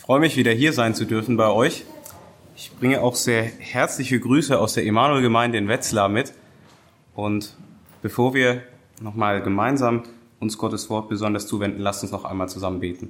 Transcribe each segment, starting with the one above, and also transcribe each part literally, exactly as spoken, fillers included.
freue mich, wieder hier sein zu dürfen bei euch. Ich bringe auch sehr herzliche Grüße aus der Emanuel-Gemeinde in Wetzlar mit. Und bevor wir nochmal gemeinsam uns Gottes Wort besonders zuwenden, lasst uns noch einmal zusammen beten.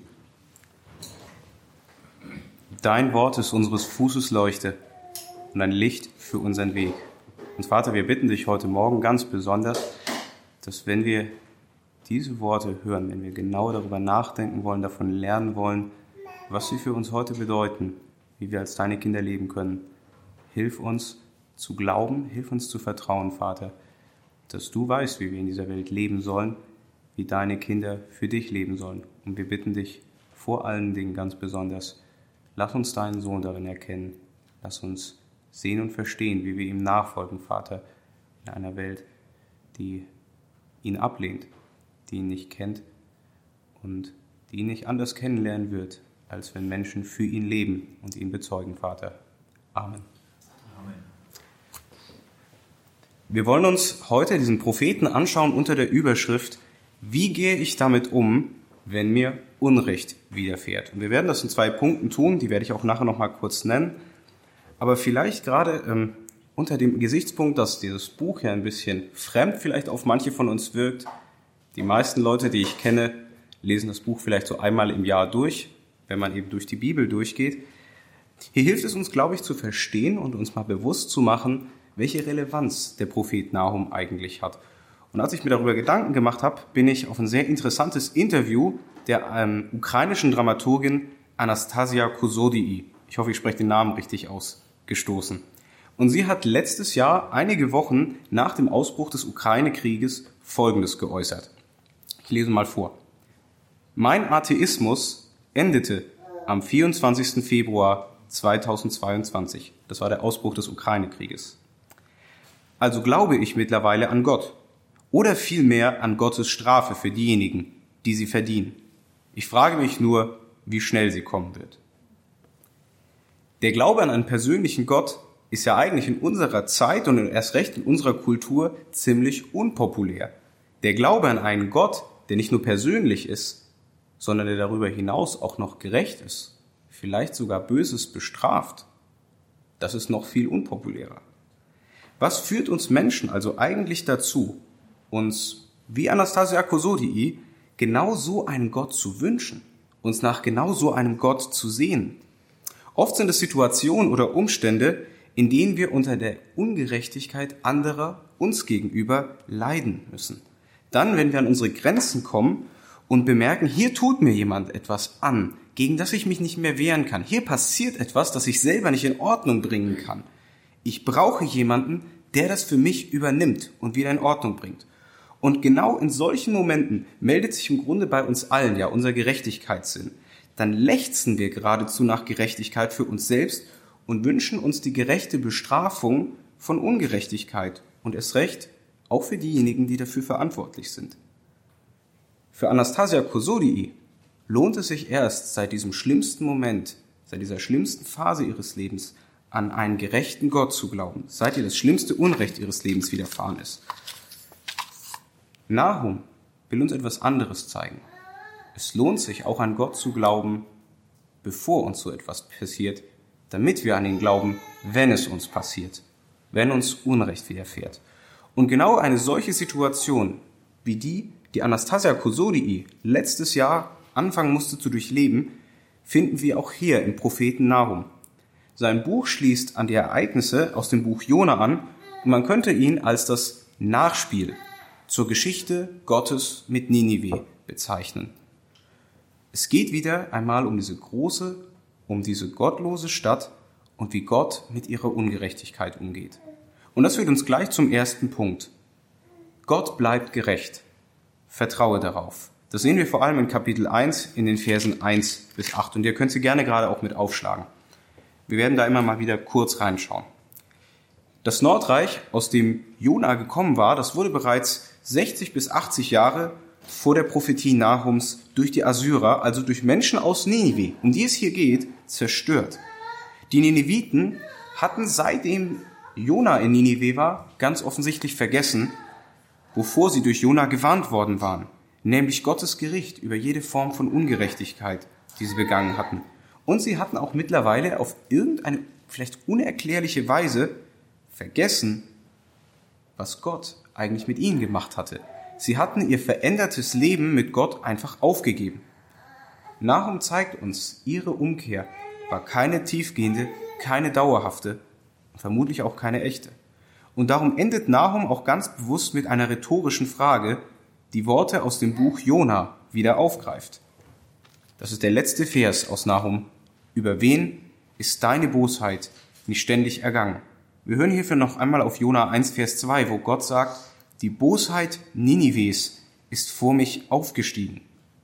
Dein Wort ist unseres Fußes Leuchte und ein Licht für unseren Weg. Und Vater, wir bitten dich heute Morgen ganz besonders, dass wenn wir diese Worte hören, wenn wir genau darüber nachdenken wollen, davon lernen wollen, was sie für uns heute bedeuten, wie wir als deine Kinder leben können, hilf uns zu glauben, hilf uns zu vertrauen, Vater, dass du weißt, wie wir in dieser Welt leben sollen, wie deine Kinder für dich leben sollen. Und wir bitten dich vor allen Dingen ganz besonders, lass uns deinen Sohn darin erkennen, lass uns sehen und verstehen, wie wir ihm nachfolgen, Vater, in einer Welt, die ihn ablehnt, die ihn nicht kennt und die ihn nicht anders kennenlernen wird, als wenn Menschen für ihn leben und ihn bezeugen, Vater. Amen. Amen. Wir wollen uns heute diesen Propheten anschauen unter der Überschrift, wie gehe ich damit um, wenn mir Unrecht widerfährt? Und wir werden das in zwei Punkten tun, die werde ich auch nachher noch mal kurz nennen. Aber vielleicht gerade ähm, unter dem Gesichtspunkt, dass dieses Buch ja ein bisschen fremd vielleicht auf manche von uns wirkt. Die meisten Leute, die ich kenne, lesen das Buch vielleicht so einmal im Jahr durch, wenn man eben durch die Bibel durchgeht. Hier hilft es uns, glaube ich, zu verstehen und uns mal bewusst zu machen, welche Relevanz der Prophet Nahum eigentlich hat. Und als ich mir darüber Gedanken gemacht habe, bin ich auf ein sehr interessantes Interview der ähm, ukrainischen Dramaturgin Anastasia Kozodii, ich hoffe, ich spreche den Namen richtig aus, gestoßen. Und sie hat letztes Jahr, einige Wochen nach dem Ausbruch des Ukraine-Krieges, Folgendes geäußert. Ich lese mal vor. Mein Atheismus endete am vierundzwanzigsten Februar zweitausendzweiundzwanzig. Das war der Ausbruch des Ukraine-Krieges. Also glaube ich mittlerweile an Gott oder vielmehr an Gottes Strafe für diejenigen, die sie verdienen. Ich frage mich nur, wie schnell sie kommen wird. Der Glaube an einen persönlichen Gott ist ja eigentlich in unserer Zeit und erst recht in unserer Kultur ziemlich unpopulär. Der Glaube an einen Gott, der nicht nur persönlich ist, sondern der darüber hinaus auch noch gerecht ist, vielleicht sogar Böses bestraft, das ist noch viel unpopulärer. Was führt uns Menschen also eigentlich dazu, uns, wie Anastasia Kozodii, genau so einen Gott zu wünschen, uns nach genau so einem Gott zu sehen? Oft sind es Situationen oder Umstände, in denen wir unter der Ungerechtigkeit anderer uns gegenüber leiden müssen. Dann, wenn wir an unsere Grenzen kommen und bemerken, hier tut mir jemand etwas an, gegen das ich mich nicht mehr wehren kann. Hier passiert etwas, das ich selber nicht in Ordnung bringen kann. Ich brauche jemanden, der das für mich übernimmt und wieder in Ordnung bringt. Und genau in solchen Momenten meldet sich im Grunde bei uns allen ja unser Gerechtigkeitssinn. Dann lechzen wir geradezu nach Gerechtigkeit für uns selbst und wünschen uns die gerechte Bestrafung von Ungerechtigkeit und erst recht auch für diejenigen, die dafür verantwortlich sind. Für Anastasia Kozodii lohnt es sich erst seit diesem schlimmsten Moment, seit dieser schlimmsten Phase ihres Lebens, an einen gerechten Gott zu glauben, seit ihr das schlimmste Unrecht ihres Lebens widerfahren ist. Nahum will uns etwas anderes zeigen. Es lohnt sich auch an Gott zu glauben, bevor uns so etwas passiert, damit wir an ihn glauben, wenn es uns passiert, wenn uns Unrecht widerfährt. Und genau eine solche Situation wie die, die Anastasia Kozodii letztes Jahr anfangen musste zu durchleben, finden wir auch hier im Propheten Nahum. Sein Buch schließt an die Ereignisse aus dem Buch Jona an und man könnte ihn als das Nachspiel zur Geschichte Gottes mit Ninive bezeichnen. Es geht wieder einmal um diese große, um diese gottlose Stadt und wie Gott mit ihrer Ungerechtigkeit umgeht. Und das führt uns gleich zum ersten Punkt. Gott bleibt gerecht. Vertraue darauf. Das sehen wir vor allem in Kapitel eins, in den Versen eins bis acht. Und ihr könnt sie gerne gerade auch mit aufschlagen. Wir werden da immer mal wieder kurz reinschauen. Das Nordreich, aus dem Jona gekommen war, das wurde bereits sechzig bis achtzig Jahre vor der Prophetie Nahums durch die Assyrer, also durch Menschen aus Ninive, um die es hier geht, zerstört. Die Nineviten hatten seitdem Jona in Ninive war, ganz offensichtlich vergessen, wovor sie durch Jona gewarnt worden waren, nämlich Gottes Gericht über jede Form von Ungerechtigkeit, die sie begangen hatten. Und sie hatten auch mittlerweile auf irgendeine vielleicht unerklärliche Weise vergessen, was Gott eigentlich mit ihnen gemacht hatte. Sie hatten ihr verändertes Leben mit Gott einfach aufgegeben. Nahum zeigt uns, ihre Umkehr war keine tiefgehende, keine dauerhafte und vermutlich auch keine echte. Und darum endet Nahum auch ganz bewusst mit einer rhetorischen Frage, die Worte aus dem Buch Jona wieder aufgreift. Das ist der letzte Vers aus Nahum. Über wen ist deine Bosheit nicht ständig ergangen? Wir hören hierfür noch einmal auf Jona eins, Vers zwei, wo Gott sagt, die Bosheit Ninives ist vor mich aufgestiegen.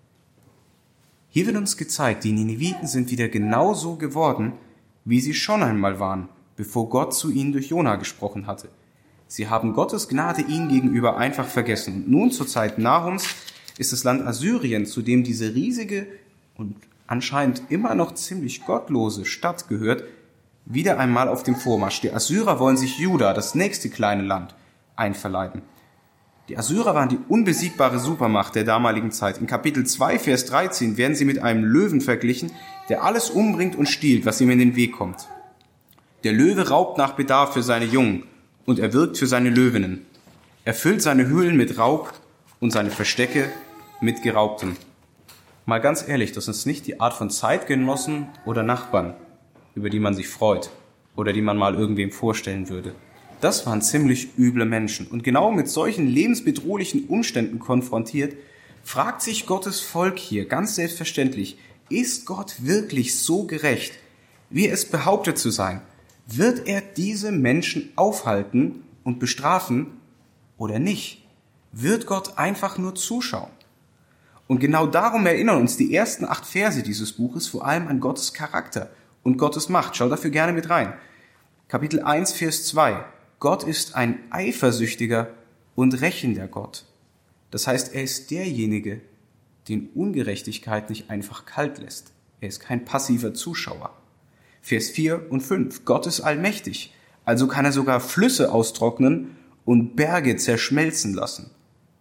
Hier wird uns gezeigt, die Niniviten sind wieder genauso geworden, wie sie schon einmal waren, bevor Gott zu ihnen durch Jona gesprochen hatte. Sie haben Gottes Gnade ihnen gegenüber einfach vergessen. Und nun zur Zeit Nahums ist das Land Assyrien, zu dem diese riesige und anscheinend immer noch ziemlich gottlose Stadt gehört, wieder einmal auf dem Vormarsch. Die Assyrer wollen sich Juda, das nächste kleine Land, einverleiben. Die Assyrer waren die unbesiegbare Supermacht der damaligen Zeit. In Kapitel zwei, Vers dreizehn werden sie mit einem Löwen verglichen, der alles umbringt und stiehlt, was ihm in den Weg kommt. Der Löwe raubt nach Bedarf für seine Jungen und er wirkt für seine Löwinnen. Er füllt seine Höhlen mit Raub und seine Verstecke mit Geraubtem. Mal ganz ehrlich, das ist nicht die Art von Zeitgenossen oder Nachbarn, über die man sich freut oder die man mal irgendwem vorstellen würde. Das waren ziemlich üble Menschen. Und genau mit solchen lebensbedrohlichen Umständen konfrontiert, fragt sich Gottes Volk hier ganz selbstverständlich, ist Gott wirklich so gerecht, wie es behauptet zu sein? Wird er diese Menschen aufhalten und bestrafen oder nicht? Wird Gott einfach nur zuschauen? Und genau darum erinnern uns die ersten acht Verse dieses Buches vor allem an Gottes Charakter und Gottes Macht. Schau dafür gerne mit rein. Kapitel eins, Vers zwei. Gott ist ein eifersüchtiger und rächender Gott. Das heißt, er ist derjenige, den Ungerechtigkeit nicht einfach kalt lässt. Er ist kein passiver Zuschauer. Vers vier und fünf. Gott ist allmächtig, also kann er sogar Flüsse austrocknen und Berge zerschmelzen lassen.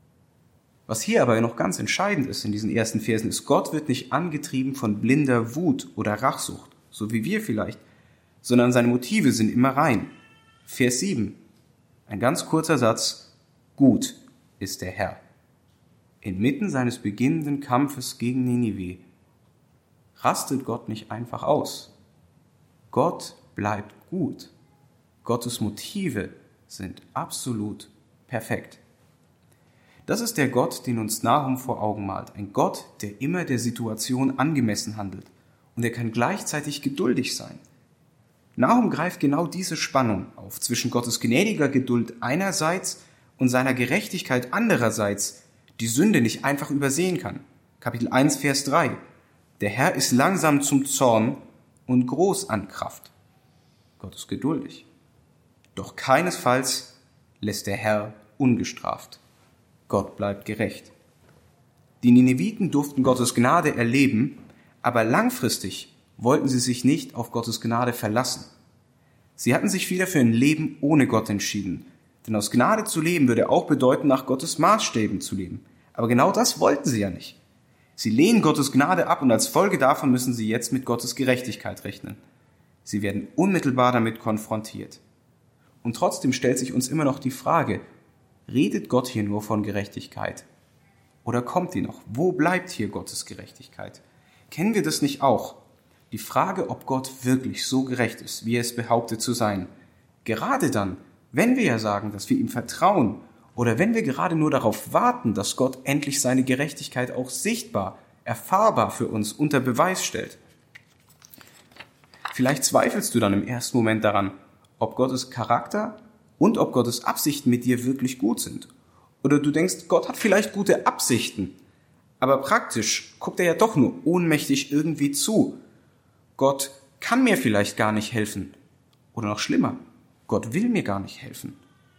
Was hier aber noch ganz entscheidend ist in diesen ersten Versen, ist, Gott wird nicht angetrieben von blinder Wut oder Rachsucht, so wie wir vielleicht, sondern seine Motive sind immer rein. Vers sieben, ein ganz kurzer Satz, gut ist der Herr. Inmitten seines beginnenden Kampfes gegen Ninive rastet Gott nicht einfach aus. Gott bleibt gut. Gottes Motive sind absolut perfekt. Das ist der Gott, den uns Nahum vor Augen malt. Ein Gott, der immer der Situation angemessen handelt. Und er kann gleichzeitig geduldig sein. Nahum greift genau diese Spannung auf zwischen Gottes gnädiger Geduld einerseits und seiner Gerechtigkeit andererseits, die Sünde nicht einfach übersehen kann. Kapitel eins, Vers drei. Der Herr ist langsam zum Zorn und groß an Kraft. Gott ist geduldig. Doch keinesfalls lässt der Herr ungestraft. Gott bleibt gerecht. Die Nineviten durften Gottes Gnade erleben, aber langfristig wollten sie sich nicht auf Gottes Gnade verlassen. Sie hatten sich wieder für ein Leben ohne Gott entschieden. Denn aus Gnade zu leben würde auch bedeuten, nach Gottes Maßstäben zu leben. Aber genau das wollten sie ja nicht. Sie lehnen Gottes Gnade ab und als Folge davon müssen sie jetzt mit Gottes Gerechtigkeit rechnen. Sie werden unmittelbar damit konfrontiert. Und trotzdem stellt sich uns immer noch die Frage, redet Gott hier nur von Gerechtigkeit? Oder kommt die noch? Wo bleibt hier Gottes Gerechtigkeit? Kennen wir das nicht auch? Die Frage, ob Gott wirklich so gerecht ist, wie er es behauptet zu sein. Gerade dann, wenn wir ja sagen, dass wir ihm vertrauen oder wenn wir gerade nur darauf warten, dass Gott endlich seine Gerechtigkeit auch sichtbar, erfahrbar für uns unter Beweis stellt. Vielleicht zweifelst du dann im ersten Moment daran, ob Gottes Charakter und ob Gottes Absichten mit dir wirklich gut sind. Oder du denkst, Gott hat vielleicht gute Absichten, aber praktisch guckt er ja doch nur ohnmächtig irgendwie zu. Gott kann mir vielleicht gar nicht helfen. Oder noch schlimmer, Gott will mir gar nicht helfen.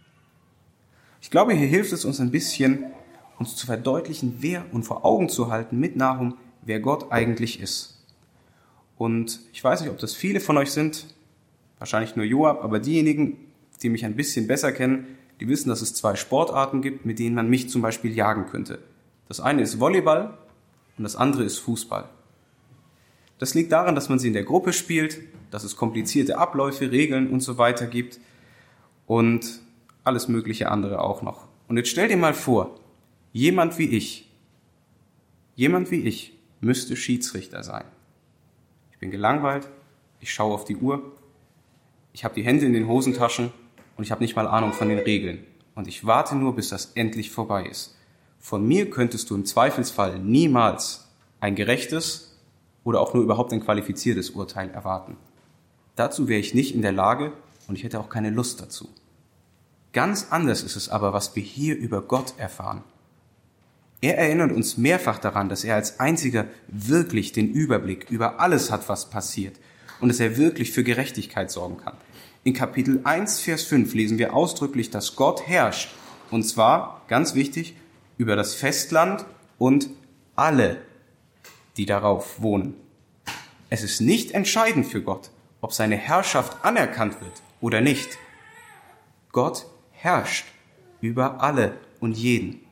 Ich glaube, hier hilft es uns ein bisschen, uns zu verdeutlichen, wer und vor Augen zu halten mit Nahum, wer Gott eigentlich ist. Und ich weiß nicht, ob das viele von euch sind, wahrscheinlich nur Joab, aber diejenigen, die mich ein bisschen besser kennen, die wissen, dass es zwei Sportarten gibt, mit denen man mich zum Beispiel jagen könnte. Das eine ist Volleyball und das andere ist Fußball. Das liegt daran, dass man sie in der Gruppe spielt, dass es komplizierte Abläufe, Regeln und so weiter gibt und alles mögliche andere auch noch. Und jetzt stell dir mal vor, jemand wie ich, jemand wie ich müsste Schiedsrichter sein. Ich bin gelangweilt, ich schaue auf die Uhr, ich habe die Hände in den Hosentaschen und ich habe nicht mal Ahnung von den Regeln. Und ich warte nur, bis das endlich vorbei ist. Von mir könntest du im Zweifelsfall niemals ein gerechtes oder auch nur überhaupt ein qualifiziertes Urteil erwarten. Dazu wäre ich nicht in der Lage und ich hätte auch keine Lust dazu. Ganz anders ist es aber, was wir hier über Gott erfahren. Er erinnert uns mehrfach daran, dass er als einziger wirklich den Überblick über alles hat, was passiert und dass er wirklich für Gerechtigkeit sorgen kann. In Kapitel eins, Vers fünf lesen wir ausdrücklich, dass Gott herrscht, und zwar, ganz wichtig, über das Festland und alle, die darauf wohnen. Es ist nicht entscheidend für Gott, ob seine Herrschaft anerkannt wird oder nicht. Gott herrscht über alle und jeden.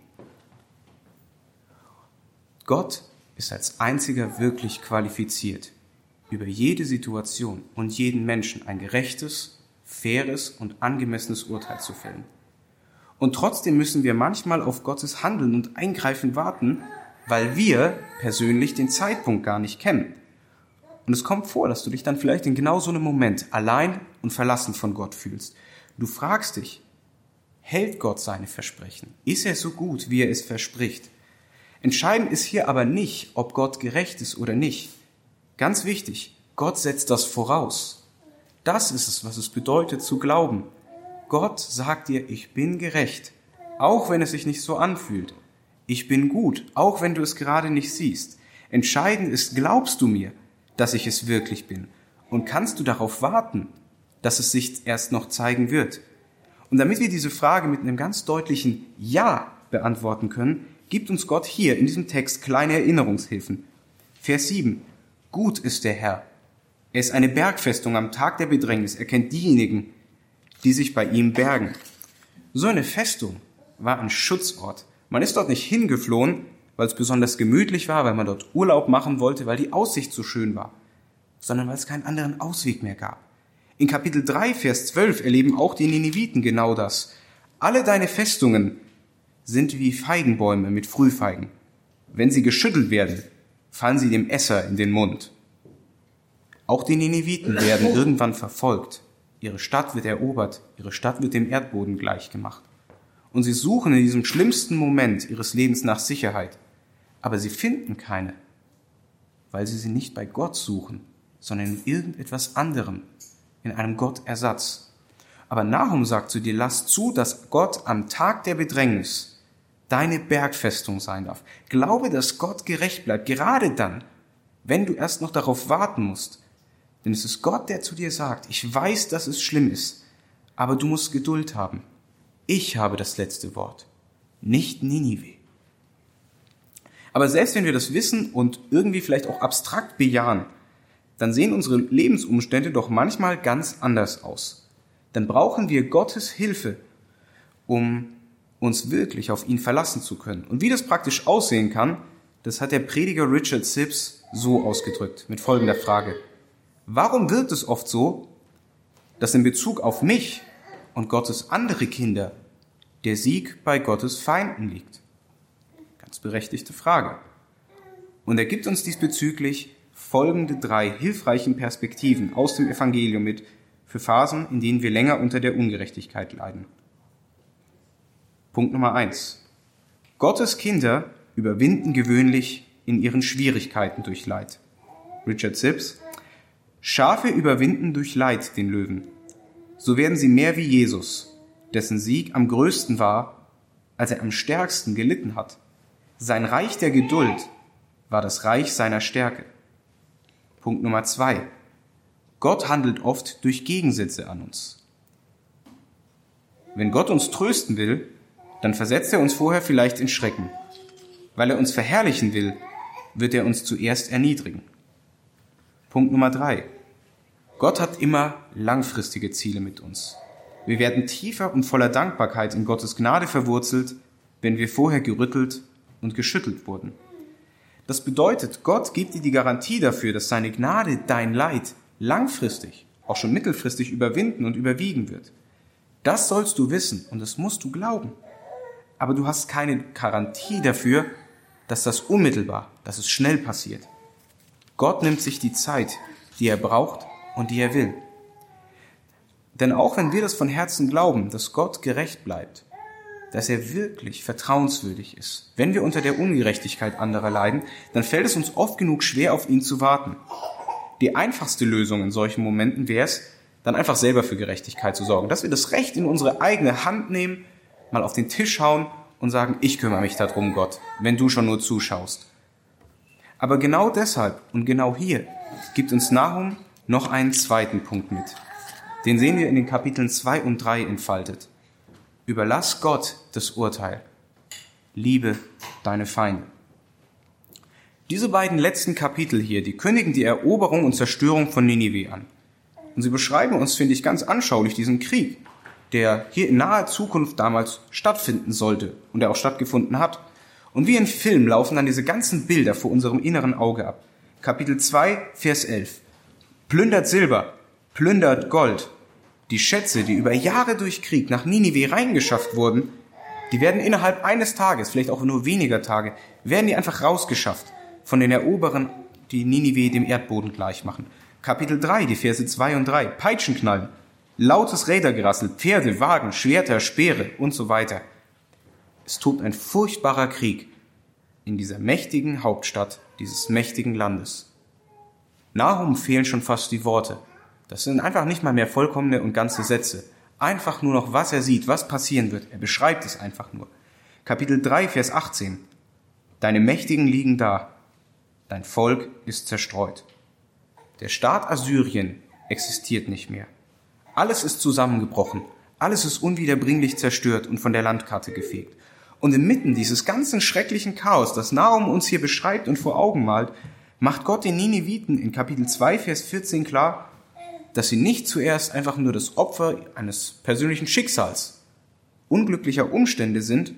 Gott ist als einziger wirklich qualifiziert, über jede Situation und jeden Menschen ein gerechtes, faires und angemessenes Urteil zu fällen. Und trotzdem müssen wir manchmal auf Gottes Handeln und Eingreifen warten, weil wir persönlich den Zeitpunkt gar nicht kennen. Und es kommt vor, dass du dich dann vielleicht in genau so einem Moment allein und verlassen von Gott fühlst. Du fragst dich, hält Gott seine Versprechen? Ist er so gut, wie er es verspricht? Entscheidend ist hier aber nicht, ob Gott gerecht ist oder nicht. Ganz wichtig, Gott setzt das voraus. Das ist es, was es bedeutet zu glauben. Gott sagt dir, ich bin gerecht, auch wenn es sich nicht so anfühlt. Ich bin gut, auch wenn du es gerade nicht siehst. Entscheidend ist, glaubst du mir, dass ich es wirklich bin? Und kannst du darauf warten, dass es sich erst noch zeigen wird? Und damit wir diese Frage mit einem ganz deutlichen Ja beantworten können, gibt uns Gott hier in diesem Text kleine Erinnerungshilfen. Vers sieben. Gut ist der Herr. Er ist eine Bergfestung am Tag der Bedrängnis. Er kennt diejenigen, die sich bei ihm bergen. So eine Festung war ein Schutzort. Man ist dort nicht hingeflohen, weil es besonders gemütlich war, weil man dort Urlaub machen wollte, weil die Aussicht so schön war, sondern weil es keinen anderen Ausweg mehr gab. In Kapitel drei, Vers zwölf erleben auch die Nineviten genau das. Alle deine Festungen sind wie Feigenbäume mit Frühfeigen. Wenn sie geschüttelt werden, fallen sie dem Esser in den Mund. Auch die Nineviten werden irgendwann verfolgt. Ihre Stadt wird erobert, ihre Stadt wird dem Erdboden gleichgemacht. Und sie suchen in diesem schlimmsten Moment ihres Lebens nach Sicherheit. Aber sie finden keine, weil sie sie nicht bei Gott suchen, sondern in irgendetwas anderem, in einem Gottersatz. Aber Nahum sagt zu dir, lass zu, dass Gott am Tag der Bedrängnis deine Bergfestung sein darf. Glaube, dass Gott gerecht bleibt, gerade dann, wenn du erst noch darauf warten musst. Denn es ist Gott, der zu dir sagt, ich weiß, dass es schlimm ist, aber du musst Geduld haben. Ich habe das letzte Wort, nicht Ninive. Aber selbst wenn wir das wissen und irgendwie vielleicht auch abstrakt bejahen, dann sehen unsere Lebensumstände doch manchmal ganz anders aus. Dann brauchen wir Gottes Hilfe, um uns wirklich auf ihn verlassen zu können. Und wie das praktisch aussehen kann, das hat der Prediger Richard Sibbes so ausgedrückt, mit folgender Frage. Warum wirkt es oft so, dass in Bezug auf mich und Gottes andere Kinder der Sieg bei Gottes Feinden liegt? Ganz berechtigte Frage. Und er gibt uns diesbezüglich folgende drei hilfreichen Perspektiven aus dem Evangelium mit für Phasen, in denen wir länger unter der Ungerechtigkeit leiden. Punkt Nummer eins. Gottes Kinder überwinden gewöhnlich in ihren Schwierigkeiten durch Leid. Richard Sibbes. Schafe überwinden durch Leid den Löwen. So werden sie mehr wie Jesus, dessen Sieg am größten war, als er am stärksten gelitten hat. Sein Reich der Geduld war das Reich seiner Stärke. Punkt Nummer zwei. Gott handelt oft durch Gegensätze an uns. Wenn Gott uns trösten will, dann versetzt er uns vorher vielleicht in Schrecken. Weil er uns verherrlichen will, wird er uns zuerst erniedrigen. Punkt Nummer drei. Gott hat immer langfristige Ziele mit uns. Wir werden tiefer und voller Dankbarkeit in Gottes Gnade verwurzelt, wenn wir vorher gerüttelt und geschüttelt wurden. Das bedeutet, Gott gibt dir die Garantie dafür, dass seine Gnade dein Leid langfristig, auch schon mittelfristig überwinden und überwiegen wird. Das sollst du wissen und das musst du glauben. Aber du hast keine Garantie dafür, dass das unmittelbar, dass es schnell passiert. Gott nimmt sich die Zeit, die er braucht und die er will. Denn auch wenn wir das von Herzen glauben, dass Gott gerecht bleibt, dass er wirklich vertrauenswürdig ist, wenn wir unter der Ungerechtigkeit anderer leiden, dann fällt es uns oft genug schwer, auf ihn zu warten. Die einfachste Lösung in solchen Momenten wäre es, dann einfach selber für Gerechtigkeit zu sorgen, dass wir das Recht in unsere eigene Hand nehmen, mal auf den Tisch hauen und sagen, ich kümmere mich darum, Gott, wenn du schon nur zuschaust. Aber genau deshalb und genau hier gibt uns Nahum noch einen zweiten Punkt mit. Den sehen wir in den Kapiteln zwei und drei entfaltet. Überlass Gott das Urteil. Liebe deine Feinde. Diese beiden letzten Kapitel hier, die kündigen die Eroberung und Zerstörung von Ninive an. Und sie beschreiben uns, finde ich, ganz anschaulich diesen Krieg, der hier in naher Zukunft damals stattfinden sollte und der auch stattgefunden hat. Und wie im Film laufen dann diese ganzen Bilder vor unserem inneren Auge ab. Kapitel zwei, Vers elf. Plündert Silber, plündert Gold. Die Schätze, die über Jahre durch Krieg nach Ninive reingeschafft wurden, die werden innerhalb eines Tages, vielleicht auch nur weniger Tage, werden die einfach rausgeschafft von den Eroberern, die Ninive dem Erdboden gleich machen. Kapitel drei, die Verse zwei und drei. Peitschenknallen, lautes Rädergerassel, Pferde, Wagen, Schwerter, Speere und so weiter. Es tobt ein furchtbarer Krieg in dieser mächtigen Hauptstadt dieses mächtigen Landes. Nahum fehlen schon fast die Worte. Das sind einfach nicht mal mehr vollkommene und ganze Sätze. Einfach nur noch, was er sieht, was passieren wird. Er beschreibt es einfach nur. Kapitel drei, Vers achtzehn. Deine Mächtigen liegen da. Dein Volk ist zerstreut. Der Staat Assyrien existiert nicht mehr. Alles ist zusammengebrochen. Alles ist unwiederbringlich zerstört und von der Landkarte gefegt. Und inmitten dieses ganzen schrecklichen Chaos, das Nahum uns hier beschreibt und vor Augen malt, macht Gott den Nineviten in Kapitel zwei, Vers vierzehn klar, dass sie nicht zuerst einfach nur das Opfer eines persönlichen Schicksals, unglücklicher Umstände sind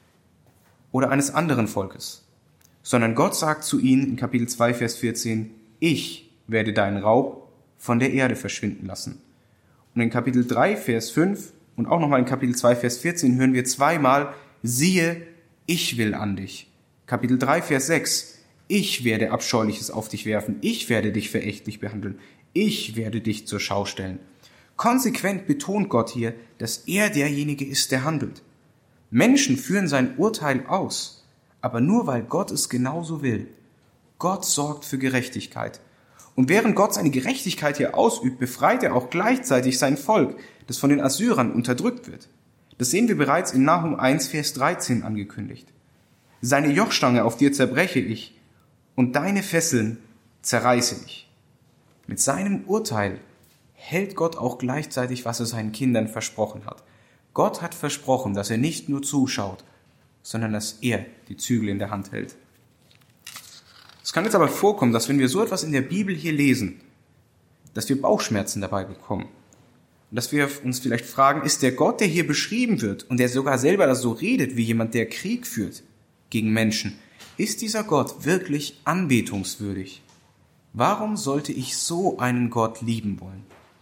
oder eines anderen Volkes, sondern Gott sagt zu ihnen in Kapitel zwei, Vers vierzehn, ich werde deinen Raub von der Erde verschwinden lassen. Und in Kapitel drei, Vers fünf und auch nochmal in Kapitel zwei, Vers vierzehn hören wir zweimal, siehe, ich will an dich. Kapitel drei, Vers sechs, ich werde Abscheuliches auf dich werfen, ich werde dich verächtlich behandeln, ich werde dich zur Schau stellen. Konsequent betont Gott hier, dass er derjenige ist, der handelt. Menschen führen sein Urteil aus, aber nur weil Gott es genauso will. Gott sorgt für Gerechtigkeit. Und während Gott seine Gerechtigkeit hier ausübt, befreit er auch gleichzeitig sein Volk, das von den Assyrern unterdrückt wird. Das sehen wir bereits in Nahum eins, Vers dreizehn angekündigt. Seine Jochstange auf dir zerbreche ich und deine Fesseln zerreiße ich. Mit seinem Urteil hält Gott auch gleichzeitig, was er seinen Kindern versprochen hat. Gott hat versprochen, dass er nicht nur zuschaut, sondern dass er die Zügel in der Hand hält. Es kann jetzt aber vorkommen, dass wenn wir so etwas in der Bibel hier lesen, dass wir Bauchschmerzen dabei bekommen. Und dass wir uns vielleicht fragen, ist der Gott, der hier beschrieben wird und der sogar selber das so redet, wie jemand, der Krieg führt gegen Menschen, ist dieser Gott wirklich anbetungswürdig? Warum sollte ich so einen Gott lieben wollen?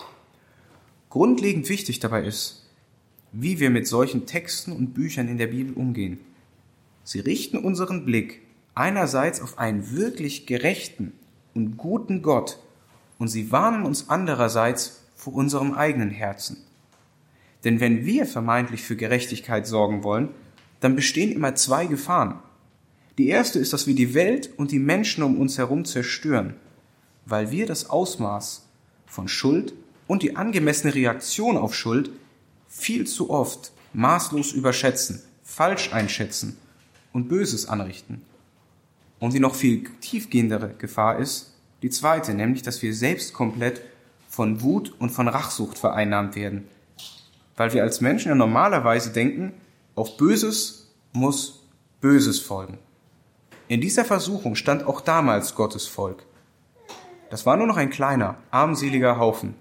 Grundlegend wichtig dabei ist, wie wir mit solchen Texten und Büchern in der Bibel umgehen. Sie richten unseren Blick einerseits auf einen wirklich gerechten und guten Gott und sie warnen uns andererseits vor unserem eigenen Herzen. Denn wenn wir vermeintlich für Gerechtigkeit sorgen wollen, dann bestehen immer zwei Gefahren. Die erste ist, dass wir die Welt und die Menschen um uns herum zerstören, weil wir das Ausmaß von Schuld und die angemessene Reaktion auf Schuld viel zu oft maßlos überschätzen, falsch einschätzen und Böses anrichten. Und die noch viel tiefgehendere Gefahr ist die zweite, nämlich, dass wir selbst komplett von Wut und von Rachsucht vereinnahmt werden, weil wir als Menschen ja normalerweise denken, auf Böses muss Böses folgen. In dieser Versuchung stand auch damals Gottes Volk. Das war nur noch ein kleiner, armseliger Haufen.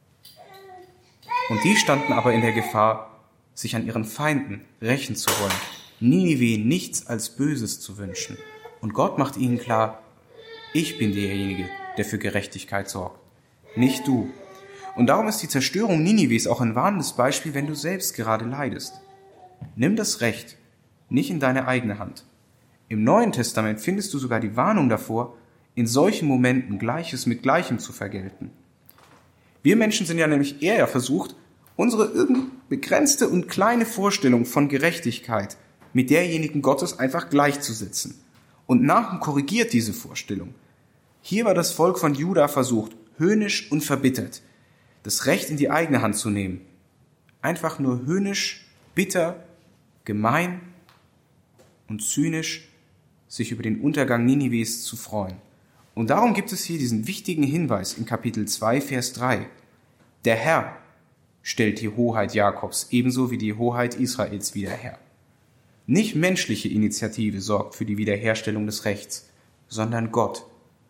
Und die standen aber in der Gefahr, sich an ihren Feinden rächen zu wollen, Ninive nichts als Böses zu wünschen Und Gott macht ihnen klar, ich bin derjenige, der für Gerechtigkeit sorgt, nicht du. Und darum ist die Zerstörung Ninives auch ein warnendes Beispiel, wenn du selbst gerade leidest. Nimm das Recht nicht in deine eigene Hand. Im Neuen Testament findest du sogar die Warnung davor, in solchen Momenten Gleiches mit Gleichem zu vergelten. Wir Menschen sind ja nämlich eher versucht, unsere irgendwie begrenzte und kleine Vorstellung von Gerechtigkeit mit derjenigen Gottes einfach gleichzusetzen. Und Nahum korrigiert diese Vorstellung. Hier war das Volk von Juda versucht, höhnisch und verbittert, das Recht in die eigene Hand zu nehmen. Einfach nur höhnisch, bitter, gemein und zynisch sich über den Untergang Ninives zu freuen. Und darum gibt es hier diesen wichtigen Hinweis in Kapitel zwei, Vers drei. Der Herr stellt die Hoheit Jakobs ebenso wie die Hoheit Israels wieder her. Nicht menschliche Initiative sorgt für die Wiederherstellung des Rechts, sondern Gott.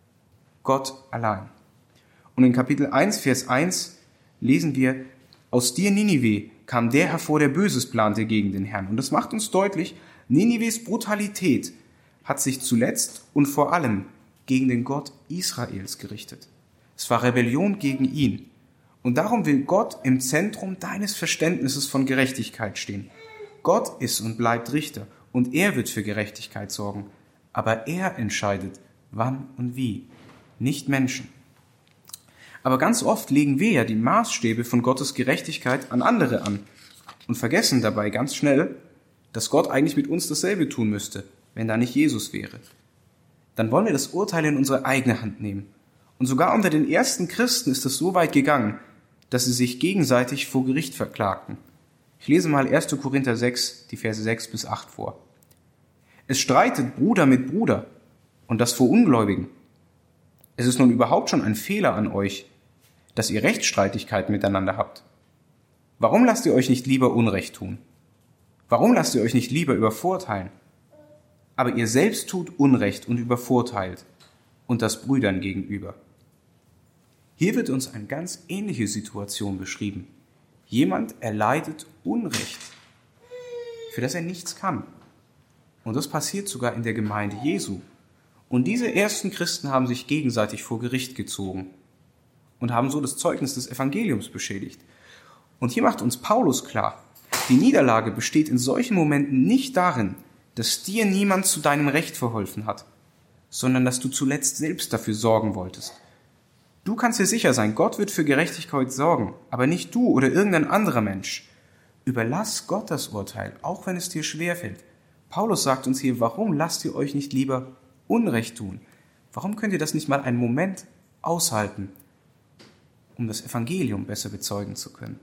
Gott allein. Und in Kapitel eins, Vers eins lesen wir, aus dir, Ninive, kam der hervor, der Böses plante gegen den Herrn. Und das macht uns deutlich, Ninives Brutalität hat sich zuletzt und vor allem gegen den Gott Israels gerichtet. Es war Rebellion gegen ihn. Und darum will Gott im Zentrum deines Verständnisses von Gerechtigkeit stehen. Gott ist und bleibt Richter und er wird für Gerechtigkeit sorgen. Aber er entscheidet, wann und wie, nicht Menschen. Aber ganz oft legen wir ja die Maßstäbe von Gottes Gerechtigkeit an andere an und vergessen dabei ganz schnell, dass Gott eigentlich mit uns dasselbe tun müsste, wenn da nicht Jesus wäre. Dann wollen wir das Urteil in unsere eigene Hand nehmen. Und sogar unter den ersten Christen ist es so weit gegangen, dass sie sich gegenseitig vor Gericht verklagten. Ich lese mal erster Korinther sechs, die Verse sechs bis acht vor. Es streitet Bruder mit Bruder und das vor Ungläubigen. Es ist nun überhaupt schon ein Fehler an euch, dass ihr Rechtsstreitigkeiten miteinander habt. Warum lasst ihr euch nicht lieber Unrecht tun? Warum lasst ihr euch nicht lieber übervorteilen? Aber ihr selbst tut Unrecht und übervorteilt und das Brüdern gegenüber. Hier wird uns eine ganz ähnliche Situation beschrieben. Jemand erleidet Unrecht, für das er nichts kann. Und das passiert sogar in der Gemeinde Jesu. Und diese ersten Christen haben sich gegenseitig vor Gericht gezogen und haben so das Zeugnis des Evangeliums beschädigt. Und hier macht uns Paulus klar, die Niederlage besteht in solchen Momenten nicht darin, dass dir niemand zu deinem Recht verholfen hat, sondern dass du zuletzt selbst dafür sorgen wolltest. Du kannst dir sicher sein, Gott wird für Gerechtigkeit sorgen, aber nicht du oder irgendein anderer Mensch. Überlass Gott das Urteil, auch wenn es dir schwerfällt. Paulus sagt uns hier, warum lasst ihr euch nicht lieber Unrecht tun? Warum könnt ihr das nicht mal einen Moment aushalten, um das Evangelium besser bezeugen zu können?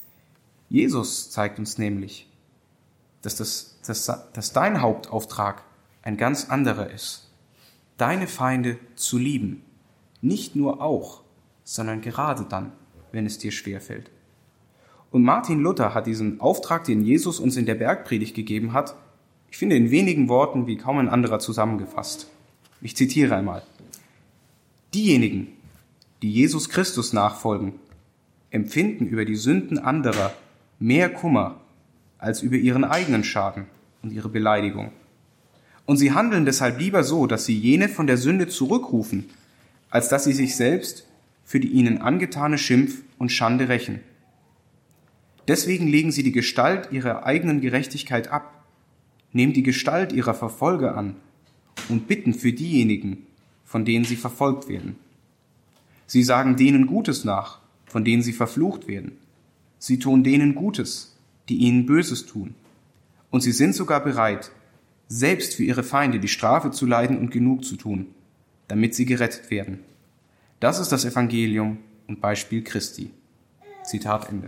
Jesus zeigt uns nämlich, dass, das, dass, dass dein Hauptauftrag ein ganz anderer ist. Deine Feinde zu lieben. Nicht nur auch, sondern gerade dann, wenn es dir schwerfällt. Und Martin Luther hat diesen Auftrag, den Jesus uns in der Bergpredigt gegeben hat, ich finde in wenigen Worten wie kaum ein anderer zusammengefasst. Ich zitiere einmal. Diejenigen, die Jesus Christus nachfolgen, empfinden über die Sünden anderer mehr Kummer als über ihren eigenen Schaden und ihre Beleidigung. Und sie handeln deshalb lieber so, dass sie jene von der Sünde zurückrufen, als dass sie sich selbst für die ihnen angetane Schimpf und Schande rächen. Deswegen legen sie die Gestalt ihrer eigenen Gerechtigkeit ab, nehmen die Gestalt ihrer Verfolger an und bitten für diejenigen, von denen sie verfolgt werden. Sie sagen denen Gutes nach, von denen sie verflucht werden. Sie tun denen Gutes, die ihnen Böses tun. Und sie sind sogar bereit, selbst für ihre Feinde die Strafe zu leiden und genug zu tun, damit sie gerettet werden. Das ist das Evangelium und Beispiel Christi. Zitat Ende.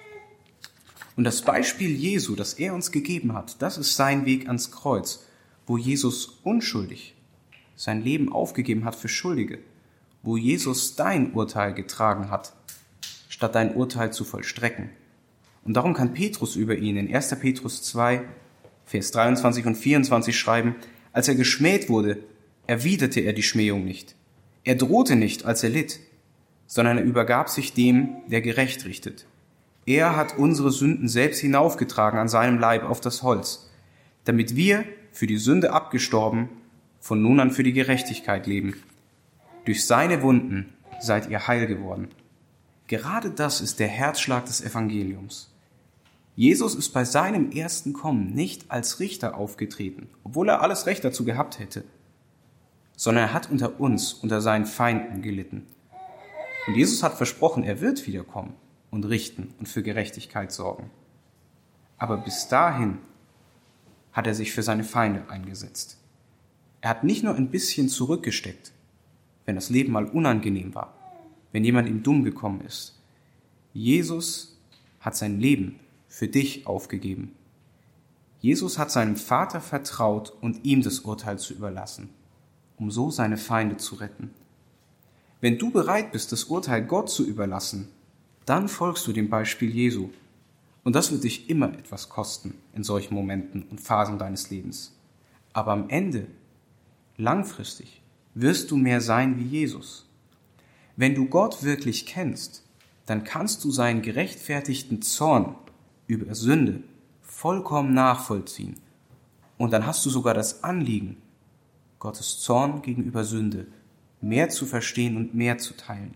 Und das Beispiel Jesu, das er uns gegeben hat, das ist sein Weg ans Kreuz, wo Jesus unschuldig sein Leben aufgegeben hat für Schuldige, wo Jesus dein Urteil getragen hat, statt dein Urteil zu vollstrecken. Und darum kann Petrus über ihn in erster Petrus zwei, Vers dreiundzwanzig und vierundzwanzig schreiben, als er geschmäht wurde, erwiderte er die Schmähung nicht. Er drohte nicht, als er litt, sondern er übergab sich dem, der gerecht richtet. Er hat unsere Sünden selbst hinaufgetragen an seinem Leib auf das Holz, damit wir, für die Sünde abgestorben, von nun an für die Gerechtigkeit leben. Durch seine Wunden seid ihr heil geworden. Gerade das ist der Herzschlag des Evangeliums. Jesus ist bei seinem ersten Kommen nicht als Richter aufgetreten, obwohl er alles Recht dazu gehabt hätte, sondern er hat unter uns, unter seinen Feinden gelitten. Und Jesus hat versprochen, er wird wiederkommen und richten und für Gerechtigkeit sorgen. Aber bis dahin hat er sich für seine Feinde eingesetzt. Er hat nicht nur ein bisschen zurückgesteckt, wenn das Leben mal unangenehm war, wenn jemand ihm dumm gekommen ist. Jesus hat sein Leben für dich aufgegeben. Jesus hat seinem Vater vertraut und ihm das Urteil zu überlassen, um so seine Feinde zu retten. Wenn du bereit bist, das Urteil Gott zu überlassen, dann folgst du dem Beispiel Jesu. Und das wird dich immer etwas kosten in solchen Momenten und Phasen deines Lebens. Aber am Ende, langfristig, wirst du mehr sein wie Jesus. Wenn du Gott wirklich kennst, dann kannst du seinen gerechtfertigten Zorn über Sünde vollkommen nachvollziehen. Und dann hast du sogar das Anliegen, Gottes Zorn gegenüber Sünde mehr zu verstehen und mehr zu teilen.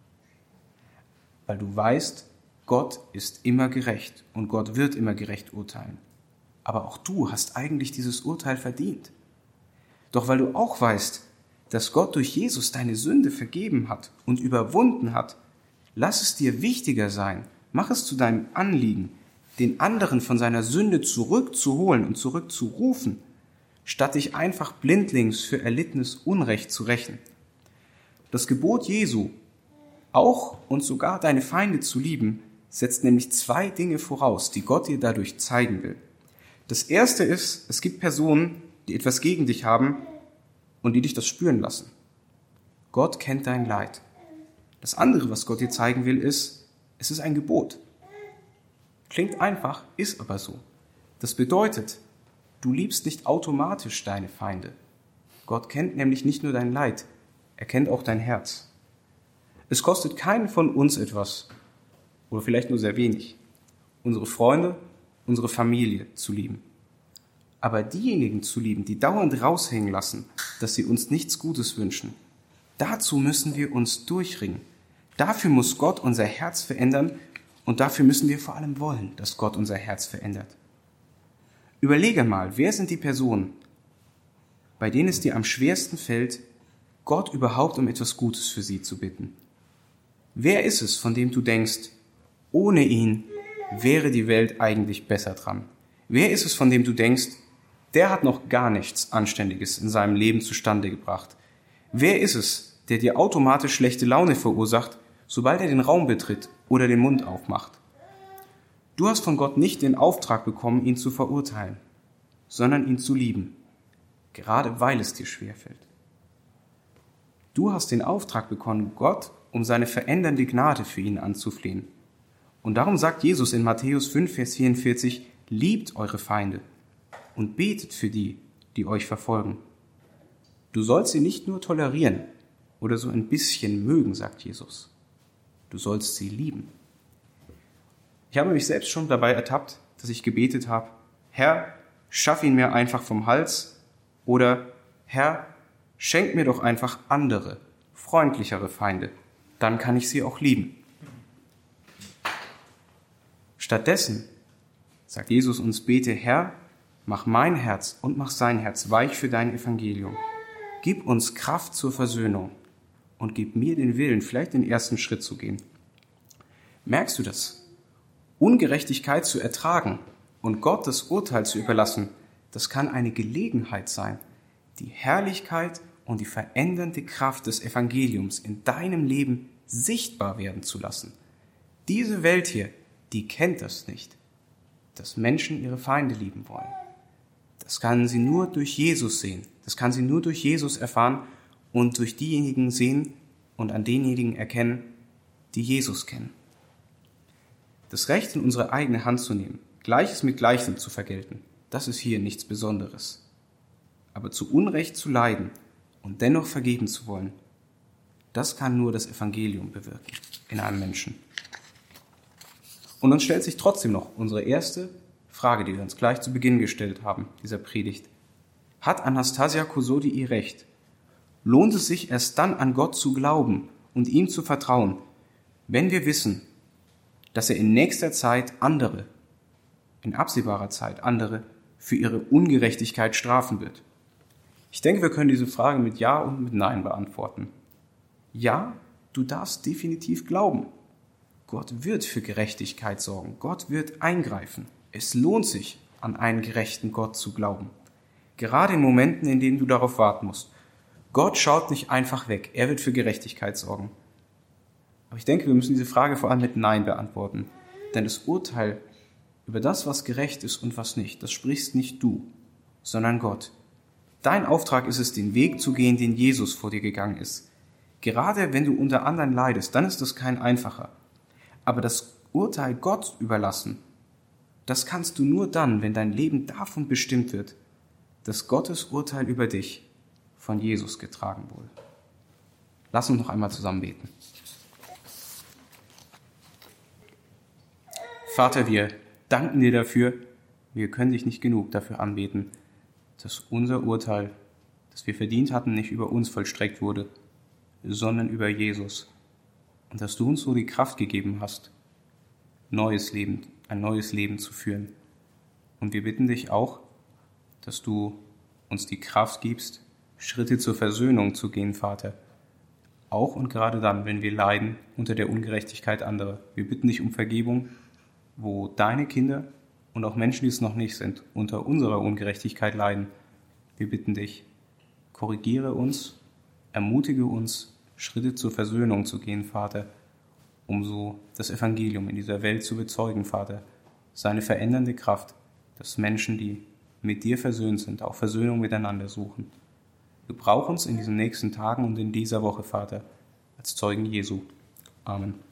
Weil du weißt, Gott ist immer gerecht und Gott wird immer gerecht urteilen. Aber auch du hast eigentlich dieses Urteil verdient. Doch weil du auch weißt, dass Gott durch Jesus deine Sünde vergeben hat und überwunden hat, lass es dir wichtiger sein, mach es zu deinem Anliegen, den anderen von seiner Sünde zurückzuholen und zurückzurufen, statt dich einfach blindlings für erlittenes Unrecht zu rächen. Das Gebot Jesu, auch und sogar deine Feinde zu lieben, setzt nämlich zwei Dinge voraus, die Gott dir dadurch zeigen will. Das erste ist, es gibt Personen, die etwas gegen dich haben und die dich das spüren lassen. Gott kennt dein Leid. Das andere, was Gott dir zeigen will, ist, es ist ein Gebot. Klingt einfach, ist aber so. Das bedeutet, du liebst nicht automatisch deine Feinde. Gott kennt nämlich nicht nur dein Leid, er kennt auch dein Herz. Es kostet keinen von uns etwas, oder vielleicht nur sehr wenig, unsere Freunde, unsere Familie zu lieben. Aber diejenigen zu lieben, die dauernd raushängen lassen, dass sie uns nichts Gutes wünschen, dazu müssen wir uns durchringen. Dafür muss Gott unser Herz verändern und dafür müssen wir vor allem wollen, dass Gott unser Herz verändert. Überlege mal, wer sind die Personen, bei denen es dir am schwersten fällt, Gott überhaupt um etwas Gutes für sie zu bitten? Wer ist es, von dem du denkst, ohne ihn wäre die Welt eigentlich besser dran? Wer ist es, von dem du denkst, der hat noch gar nichts Anständiges in seinem Leben zustande gebracht? Wer ist es, der dir automatisch schlechte Laune verursacht, sobald er den Raum betritt oder den Mund aufmacht? Du hast von Gott nicht den Auftrag bekommen, ihn zu verurteilen, sondern ihn zu lieben, gerade weil es dir schwerfällt. Du hast den Auftrag bekommen, Gott um seine verändernde Gnade für ihn anzuflehen. Und darum sagt Jesus in Matthäus fünf, Vers vierundvierzig, liebt eure Feinde und betet für die, die euch verfolgen. Du sollst sie nicht nur tolerieren oder so ein bisschen mögen, sagt Jesus. Du sollst sie lieben. Ich habe mich selbst schon dabei ertappt, dass ich gebetet habe, Herr, schaff ihn mir einfach vom Hals, oder Herr, schenk mir doch einfach andere, freundlichere Feinde, dann kann ich sie auch lieben. Stattdessen sagt Jesus uns, bete, Herr, mach mein Herz und mach sein Herz weich für dein Evangelium. Gib uns Kraft zur Versöhnung und gib mir den Willen, vielleicht den ersten Schritt zu gehen. Merkst du das? Ungerechtigkeit zu ertragen und Gott das Urteil zu überlassen, das kann eine Gelegenheit sein, die Herrlichkeit und die verändernde Kraft des Evangeliums in deinem Leben sichtbar werden zu lassen. Diese Welt hier, die kennt das nicht, dass Menschen ihre Feinde lieben wollen. Das kann sie nur durch Jesus sehen. Das kann sie nur durch Jesus erfahren und durch diejenigen sehen und an denjenigen erkennen, die Jesus kennen. Das Recht in unsere eigene Hand zu nehmen, Gleiches mit Gleichem zu vergelten, das ist hier nichts Besonderes. Aber zu Unrecht zu leiden und dennoch vergeben zu wollen, das kann nur das Evangelium bewirken in einem Menschen. Und uns stellt sich trotzdem noch unsere erste Frage, die wir uns gleich zu Beginn gestellt haben, dieser Predigt. Hat Anastasia Kusodi recht? Lohnt es sich erst dann an Gott zu glauben und ihm zu vertrauen, wenn wir wissen, dass er in nächster Zeit andere, in absehbarer Zeit andere, für ihre Ungerechtigkeit strafen wird? Ich denke, wir können diese Frage mit Ja und mit Nein beantworten. Ja, du darfst definitiv glauben. Gott wird für Gerechtigkeit sorgen. Gott wird eingreifen. Es lohnt sich, an einen gerechten Gott zu glauben. Gerade in Momenten, in denen du darauf warten musst. Gott schaut nicht einfach weg. Er wird für Gerechtigkeit sorgen. Aber ich denke, wir müssen diese Frage vor allem mit Nein beantworten. Denn das Urteil über das, was gerecht ist und was nicht, das sprichst nicht du, sondern Gott. Dein Auftrag ist es, den Weg zu gehen, den Jesus vor dir gegangen ist. Gerade wenn du unter anderen leidest, dann ist das kein einfacher. Aber das Urteil Gott überlassen, das kannst du nur dann, wenn dein Leben davon bestimmt wird, dass Gottes Urteil über dich von Jesus getragen wurde. Lass uns noch einmal zusammen beten. Vater, wir danken dir dafür, wir können dich nicht genug dafür anbeten, dass unser Urteil, das wir verdient hatten, nicht über uns vollstreckt wurde, sondern über Jesus. Und dass du uns so die Kraft gegeben hast, neues Leben, ein neues Leben zu führen. Und wir bitten dich auch, dass du uns die Kraft gibst, Schritte zur Versöhnung zu gehen, Vater. Auch und gerade dann, wenn wir leiden unter der Ungerechtigkeit anderer. Wir bitten dich um Vergebung, wo deine Kinder und auch Menschen, die es noch nicht sind, unter unserer Ungerechtigkeit leiden. Wir bitten dich, korrigiere uns, ermutige uns, Schritte zur Versöhnung zu gehen, Vater, um so das Evangelium in dieser Welt zu bezeugen, Vater. Seine verändernde Kraft, dass Menschen, die mit dir versöhnt sind, auch Versöhnung miteinander suchen. Gebrauch uns in diesen nächsten Tagen und in dieser Woche, Vater, als Zeugen Jesu. Amen.